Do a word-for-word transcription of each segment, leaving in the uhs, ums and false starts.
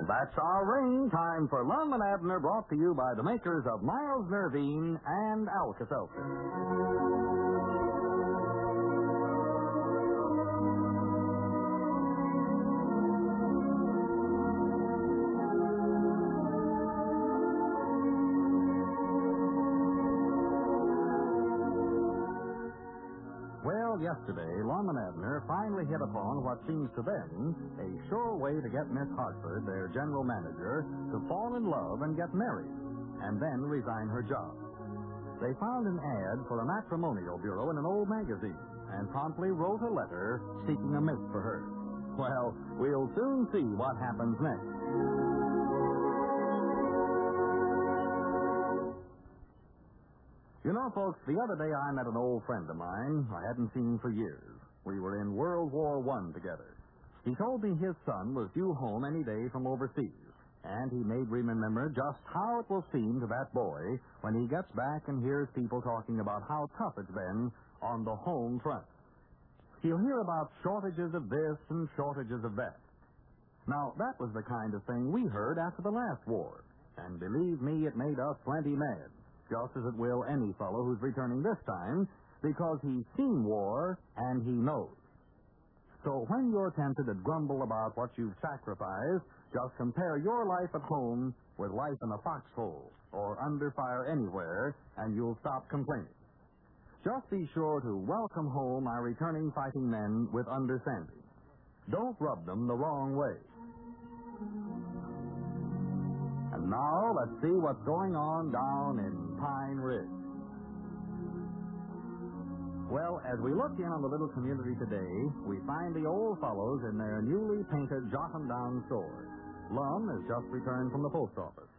That's our ring. Time for Lum and Abner, brought to you by the makers of Miles Nervine and Alka-Seltzer. Yesterday, Lum and Abner finally hit upon what seems to them a sure way to get Miss Hartford, their general manager, to fall in love and get married, and then resign her job. They found an ad for a matrimonial bureau in an old magazine, and promptly wrote a letter seeking a mate for her. Well, we'll soon see what happens next. You know, folks, the other day I met an old friend of mine I hadn't seen for years. We were in World War One together. He told me his son was due home any day from overseas, and he made me remember just how it will seem to that boy when he gets back and hears people talking about how tough it's been on the home front. He'll hear about shortages of this and shortages of that. Now, that was the kind of thing we heard after the last war, and believe me, it made us plenty mad. Just as it will any fellow who's returning this time, because he's seen war and he knows. So when you're tempted to grumble about what you've sacrificed, just compare your life at home with life in a foxhole or under fire anywhere, and you'll stop complaining. Just be sure to welcome home our returning fighting men with understanding. Don't rub them the wrong way. And now, let's see what's going on down in Pine Ridge. Well, as we look in on the little community today, we find the old fellows in their newly painted Jot-'em-Down stores. Lum has just returned from the post office.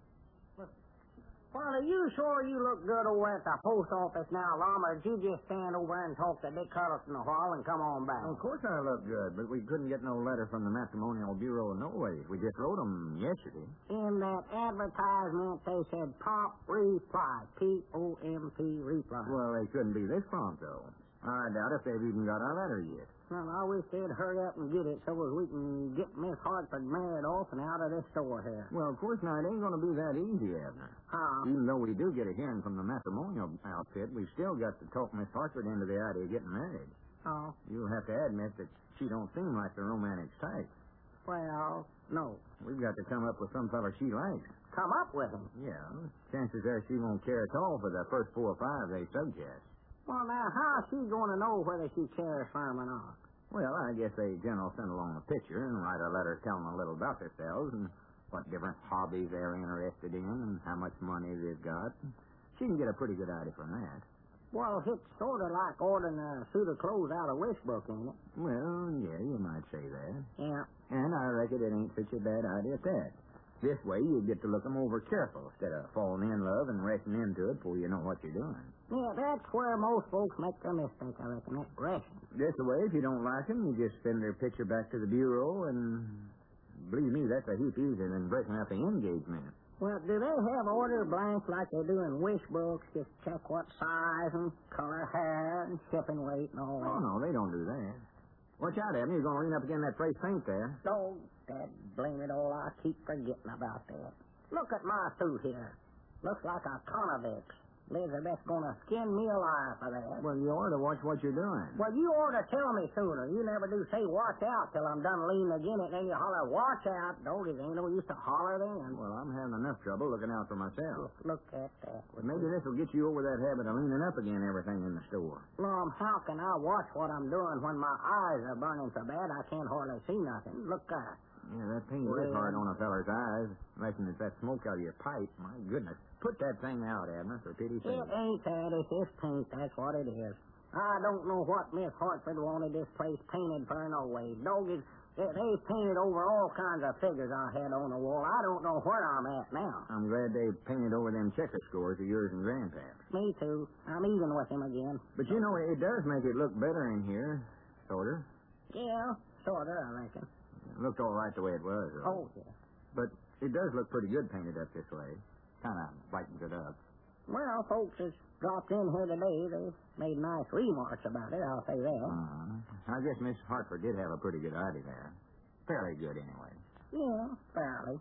Well, are you sure you look good over at the post office now, Lum, or did you just stand over and talk to Dick Carlson a while and come on back? Well, of course I look good, but we couldn't get no letter from the matrimonial bureau no ways. We just wrote them yesterday. In that advertisement, they said prompt reply, P O M P reply. Well, they couldn't be this prompt, though. I doubt if they've even got our letter yet. Well, I wish they'd hurry up and get it so as we can get Miss Hartford married off and out of this store here. Well, of course not. It ain't going to be that easy, Abner. How? Even though we do get a hearing from the matrimonial outfit, we've still got to talk Miss Hartford into the idea of getting married. Oh. You'll have to admit that she don't seem like the romantic type. Well, no. We've got to come up with some fella she likes. Come up with him? Yeah. Chances are she won't care at all for the first four or five they suggest. Well, now, how's she going to know whether she cares for him or not? Well, I guess they generally send along a picture and write a letter telling a little about themselves and what different hobbies they're interested in and how much money they've got. She can get a pretty good idea from that. Well, it's sort of like ordering a suit of clothes out of wish book, ain't it? Well, yeah, you might say that. Yeah. And I reckon it ain't such a bad idea at that. This way, you get to look them over careful instead of falling in love and rushing into it before you know what you're doing. Yeah, that's where most folks make their mistake, I reckon, that rushing. This way, if you don't like them, you just send their picture back to the bureau, and believe me, that's a heap easier than breaking up the engagement. Well, do they have order blanks like they do in wish books? Just check what size and color hair and shipping weight and all that? Oh, no, they don't do that. Watch out, Abner. You're going to lean up against that fresh paint there. Oh, Dad, blame it all. I keep forgetting about that. Look at my suit here. Looks like a convict. Elizabeth's going to skin me alive for that. Well, you ought to watch what you're doing. Well, you ought to tell me sooner. You never do say watch out till I'm done leaning again it, and then you holler, watch out. Don't it? Ain't no use to holler then. Well, I'm having enough trouble looking out for myself. Look at that. But maybe this will get you over that habit of leaning up again everything in the store. Lum, how can I watch what I'm doing when my eyes are burning so bad I can't hardly see nothing? Look there. Yeah, that paint is hard on a feller's eyes. Imagine it's that smoke out of your pipe. My goodness. Put that thing out, Abner, for pity's sake. It ain't that. It's this paint. That's what it is. I don't know what Miss Hartford wanted this place painted for no way. Doggies, they painted over all kinds of figures I had on the wall. I don't know where I'm at now. I'm glad they painted over them checker scores of yours and Grandpa's. Me too. I'm even with him again. But you know, it does make it look better in here, sort of. Yeah, sort of, I reckon. It looked all right the way it was. Right? Oh, yeah. But it does look pretty good painted up this way. Kind of brightens it up. Well, folks has dropped in here today. They've made nice remarks about it, I'll say that. Uh, I guess Miss Hartford did have a pretty good idea there. Fairly good, anyway. Yeah, fairly.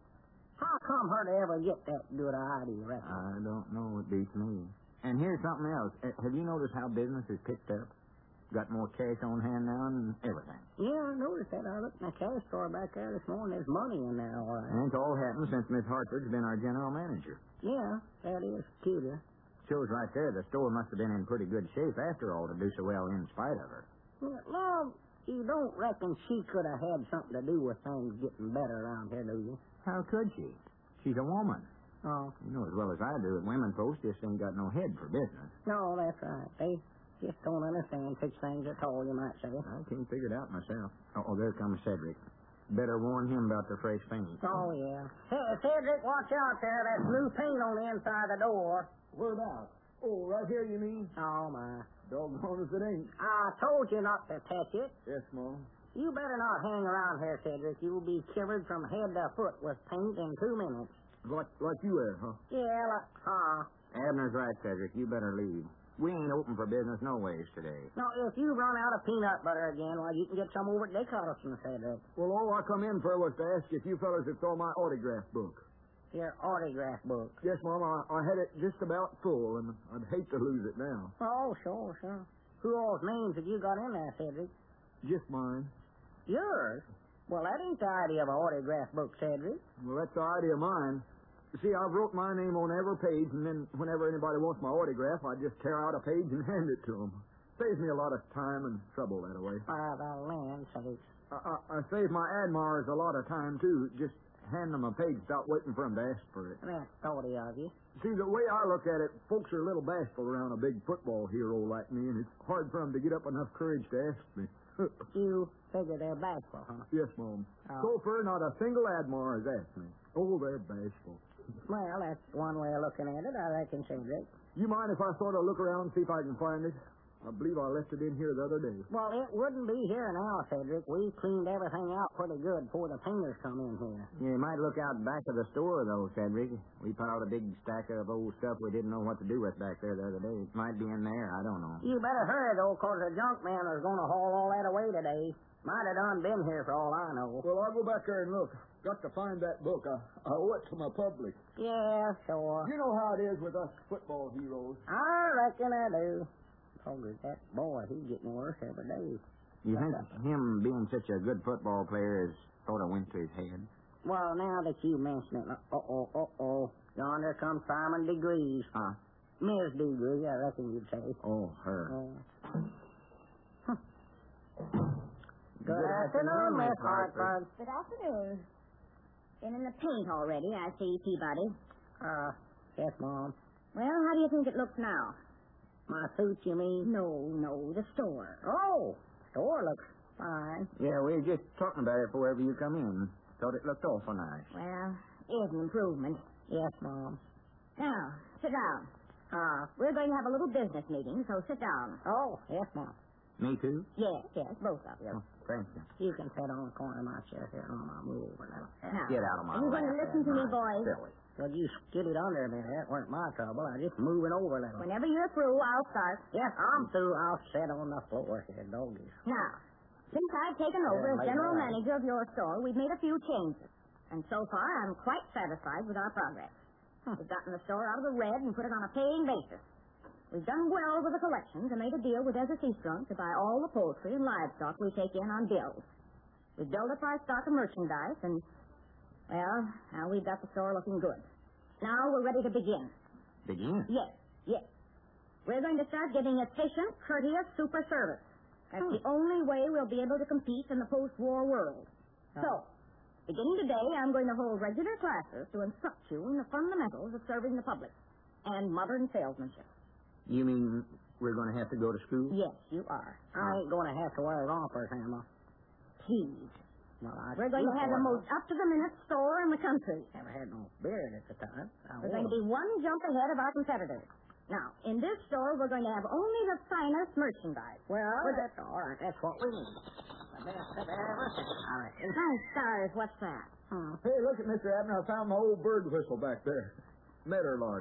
How come her to ever get that good idea, reckon? I don't know. It beats me. And here's something else. Uh, Have you noticed how business has picked up? Got more cash on hand now and everything. Yeah, I noticed that. I looked in the cash store back there this morning. There's money in there, all right. And it's all happened since Miss Hartford's been our general manager. Yeah, that is cuter. Shows right there the store must have been in pretty good shape after all to do so well in spite of her. Yeah, Love, you don't reckon she could have had something to do with things getting better around here, do you? How could she? She's a woman. Oh. You know as well as I do that women folks just ain't got no head for business. No, that's right. They just don't understand such things at all, you might say. I can't figure it out myself. Oh, there comes Cedric. Better warn him about the fresh paint. Oh, yeah. Hey, Cedric, watch out there. That's blue paint on the inside of the door. Whereabouts? Oh, right here, you mean? Oh, my. Doggone if it ain't. I told you not to touch it. Yes, Mom. You better not hang around here, Cedric. You'll be covered from head to foot with paint in two minutes. Like, like you are, huh? Yeah, like, huh? Abner's right, Cedric. You better leave. We ain't open for business no ways today. Now, if you run out of peanut butter again, well, you can get some over at Dick Carlson, Cedric. Well, all I come in for was to ask if you fellas had saw my autograph book. Your autograph book. Yes, Mom, I, I had it just about full, and I'd hate to lose it now. Oh, sure, sure. Who all's names have you got in there, Cedric? Just mine. Yours? Well, that ain't the idea of an autograph book, Cedric. Well, that's the idea of mine. You see, I've wrote my name on every page, and then whenever anybody wants my autograph, I just tear out a page and hand it to them. Saves me a lot of time and trouble that way. By the land sakes. I, I, I save my admirers a lot of time, too. Just hand them a page without waiting for them to ask for it. That's thoughty of you. See, the way I look at it, folks are a little bashful around a big football hero like me, and it's hard for them to get up enough courage to ask me. You figure they're bashful, huh? Yes, Mom. Oh. So far, not a single admirer has asked me. Oh, they're bashful. Well, that's one way of looking at it, I reckon, Cedric. You mind if I sort of look around and see if I can find it? I believe I left it in here the other day. Well, it wouldn't be here now, Cedric. We cleaned everything out pretty good before the painters come in here. You might look out back of the store, though, Cedric. We piled a big stack of old stuff we didn't know what to do with back there the other day. It might be in there. I don't know. You better hurry, though, 'cause the junk man was going to haul all that away today. Might have done been here for all I know. Well, I'll go back there and look. Got to find that book. I, I owe it to my public. Yeah, sure. You know how it is with us football heroes. I reckon I do. Oh, that boy, he's getting worse every day. You think him being such a good football player has sort of went to his head? Well, now that you mention it, uh-oh, uh-oh. Yonder comes Simon Degrees. Huh? Miss Degree, I reckon you'd say. Oh, her. Uh, huh. Good, Good afternoon, Miss Hartford. Good afternoon. Been in the paint already, I see, Peabody. Uh, yes, Mom. Well, how do you think it looks now? My suit, you mean? No, no, the store. Oh, store looks fine. Yeah, we were just talking about it before ever you come in. Thought it looked awful nice. Well, it's an improvement. Yes, Mom. Now, sit down. Uh, We're going to have a little business meeting, so sit down. oh, yes, Mom. Me too? Yes, yes, both of you. Oh, thank you. You can sit on the corner of my chair here and I'll move over now. Now, Get out of my are you going to lap, listen to me, Ed. boys? Silly. Well, you skid it under me. That weren't my trouble. I just moving over a little. Whenever you're through, I'll start. Yes, I'm through. I'll sit on the floor here, doggies. Now, since I've taken over Yeah, as lay general down. manager of your store, we've made a few changes. And so far, I'm quite satisfied with our progress. We've gotten the store out of the red and put it on a paying basis. We've done well with the collections and made a deal with Ezra Seastrunk to buy all the poultry and livestock we take in on bills. We've built up our stock of merchandise and, well, now we've got the store looking good. Now we're ready to begin. Begin? Yes, yes. We're going to start giving efficient, courteous super service. That's the only way we'll be able to compete in the post-war world. So, beginning today, I'm going to hold regular classes to instruct you in the fundamentals of serving the public and modern salesmanship. You mean we're going to have to go to school? Yes, you are. I ain't going to have to wear rompers, Emma. Please. Well, I We're going to have the most up-to-the-minute store in the country. Never had no beard at the time. I We're going to was. be one jump ahead of our competitors. Now, in this store, we're going to have only the finest merchandise. Well, With that's all right. That's what we need. The best of everything, I reckon. My stars, what's that? Hmm. Hey, look at Mister Abner. I found my old bird whistle back there. Meadowlark.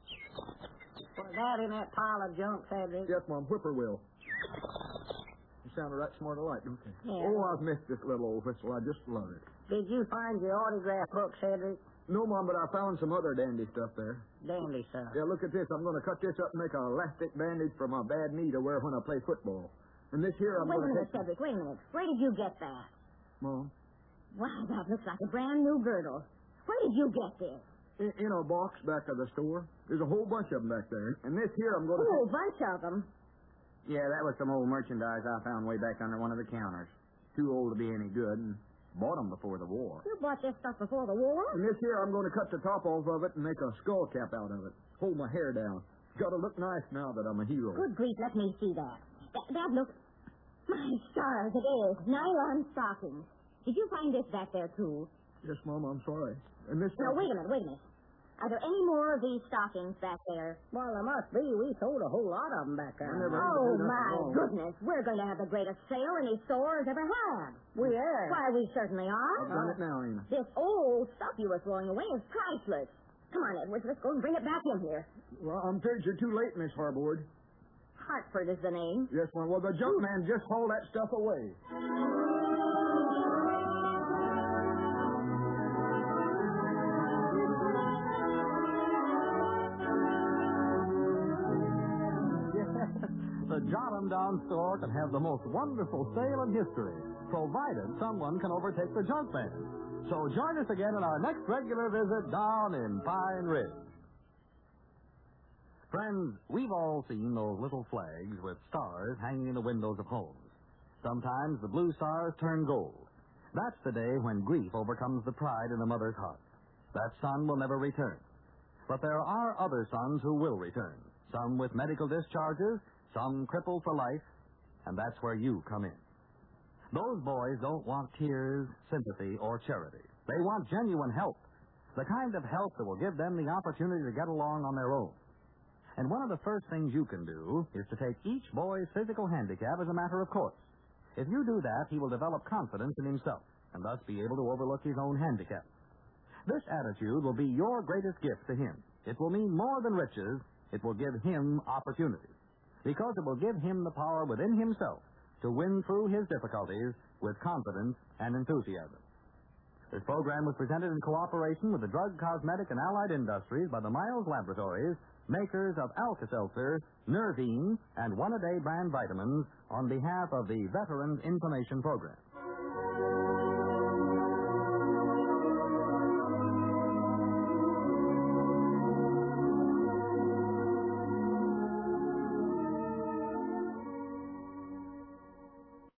Was that in that pile of junk, Cedric? Yes, Mom. Whippoorwill. You sounded right smart alike, don't you? Yeah. Oh, I've missed this little old whistle. I just love it. Did you find your autograph book, Cedric? No, Mom, but I found some other dandy stuff there. Dandy stuff. Yeah, look at this. I'm going to cut this up and make an elastic bandage for my bad knee to wear when I play football. And this here I'm Wait going a to minute, Cedric. Wait a minute. Where did you get that? Mom, Why, that looks like a brand new girdle. Where did you get this? in, in a box back of the store. There's a whole bunch of them back there. And this here I'm going to... Oh, a bunch of them. Yeah, that was some old merchandise I found way back under one of the counters. Too old to be any good, and bought them before the war. You bought this stuff before the war? And this here I'm going to cut the top off of it and make a skull cap out of it. Hold my hair down. It's got to look nice now that I'm a hero. Good grief, let me see that. That, that looks... My stars, it is. Nylon stockings. Did you find this back there, too? Yes, Mom, I'm sorry. And this... No, wait a minute, wait a minute. Are there any more of these stockings back there? Well, there must be. We sold a whole lot of them back there. I never- Oh, that's my wrong. goodness. We're going to have the greatest sale any store has ever had. We are. Why, we certainly are. I've done it now, Ina. This old stuff you were throwing away is priceless. Come on, Edwards, let's go and bring it back in here. Well, I'm afraid you're too late, Miss Harbord. Hartford is the name. Yes, Mom. Well, the junk man just hauled that stuff away. The Jot 'em Down store can have the most wonderful sale in history, provided someone can overtake the junk man. So join us again in our next regular visit down in Pine Ridge. Friends, we've all seen those little flags with stars hanging in the windows of homes. Sometimes the blue stars turn gold. That's the day when grief overcomes the pride in a mother's heart. That son will never return. But there are other sons who will return, some with medical discharges, some crippled for life, and that's where you come in. Those boys don't want tears, sympathy, or charity. They want genuine help, the kind of help that will give them the opportunity to get along on their own. And one of the first things you can do is to take each boy's physical handicap as a matter of course. If you do that, he will develop confidence in himself and thus be able to overlook his own handicap. This attitude will be your greatest gift to him. It will mean more than riches. It will give him opportunity, because it will give him the power within himself to win through his difficulties with confidence and enthusiasm. This program was presented in cooperation with the Drug, Cosmetic, and Allied Industries by the Miles Laboratories, makers of Alka-Seltzer, Nervine, and One-A-Day brand vitamins on behalf of the Veterans Information Program.